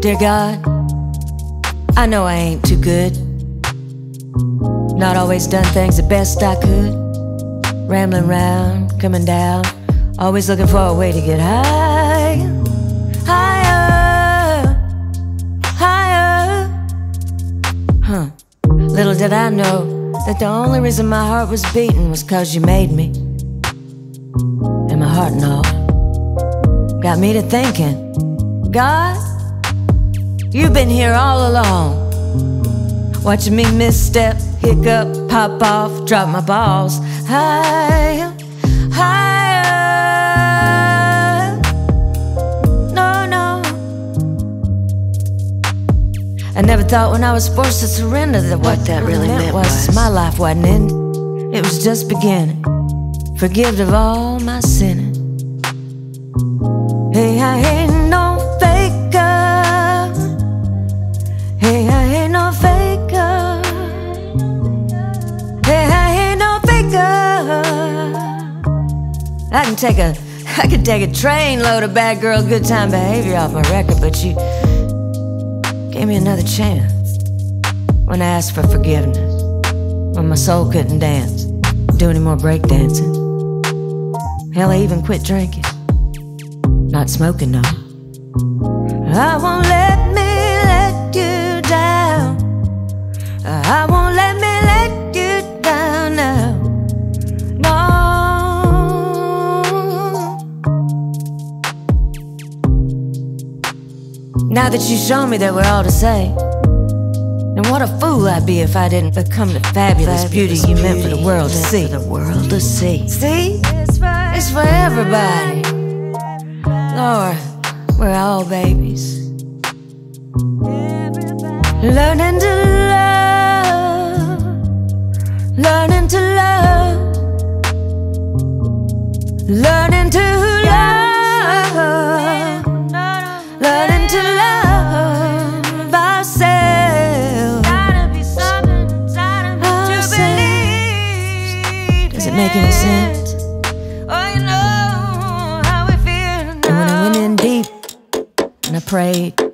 Dear God, I know I ain't too good. Not always done things the best I could. Rambling round, coming down, always looking for a way to get high. Higher, higher. Little did I know that the only reason my heart was beating was 'cause you made me. And my heart and all got me to thinking, God, you've been here all along, watching me misstep, hiccup, pop off, drop my balls. Higher, higher. No, no. I never thought when I was forced to surrender that what that really meant was my life wasn't ending, it was just beginning. Forgiven of all my sinning. Hey, I ain't no faker. Hey, I ain't no faker. Hey, I ain't no faker. I can take a trainload of bad girl good time behavior off my record, but you gave me another chance when I asked for forgiveness, when my soul couldn't dance, do any more breakdancing. Hell, I even quit drinking, not smoking no. I won't let me let you down. I won't let me let you down now. No. Now that you show me that we're all the same, and what a fool I'd be if I didn't become the fabulous beauty you meant for the world to see. See? It's for everybody. Lord, we're all babies, learning to love, learning to love, learning to love, learning to love ourselves. Does it make any sense? And I prayed,